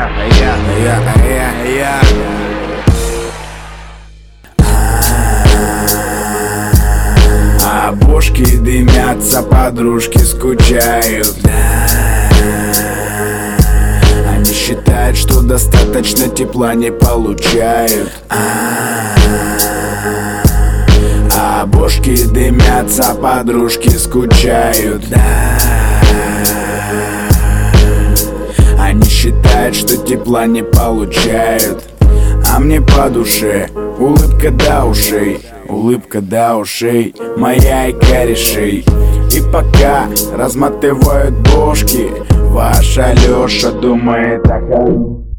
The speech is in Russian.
А бошки дымятся, подружки скучают. Они считают, что достаточно тепла не получают. А бошки дымятся, подружки скучают. Они считают, что тепла не получают. А мне по душе улыбка до ушей, улыбка до ушей, моя и корешей. И пока разматывают бошки, ваша Лёша думает о